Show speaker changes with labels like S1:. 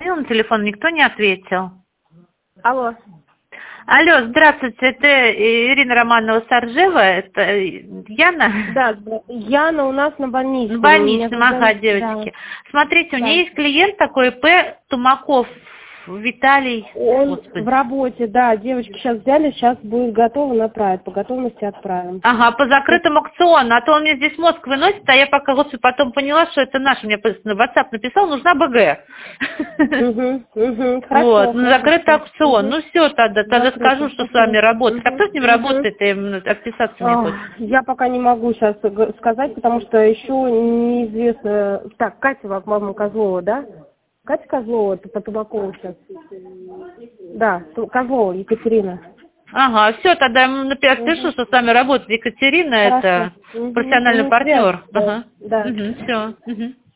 S1: позвонила на телефон, никто не ответил.
S2: Алло.
S1: Алло, здравствуйте, это Ирина Романова-Саржева, это Яна?
S2: Да, Яна у нас на больничном.
S1: На больничном, ага, девочки. Да. Смотрите, у меня есть клиент такой, П. Тумаков Виталий.
S2: Он в работе, да, девочки сейчас взяли, сейчас будет готово направить, по готовности отправим.
S1: Ага, по закрытому аукциону, а то он мне здесь мозг выносит, а я пока потом поняла, что это наш, мне на WhatsApp написал, нужна БГ.
S2: Хорошо.
S1: Вот, на закрытый аукцион. Ну все, тогда скажу, что с вами работает. А кто с ним работает, отписаться мне хочет?
S2: Я пока не могу сейчас сказать, потому что еще неизвестно. Так, Катя, по-моему, Козлова, да? Катя Козлова, это по Табакову сейчас. Да, Козлова, Екатерина.
S1: Ага, все, тогда я пишу, что с вами работает Екатерина, это профессиональный партнер. Ага.
S2: Да.
S1: Все.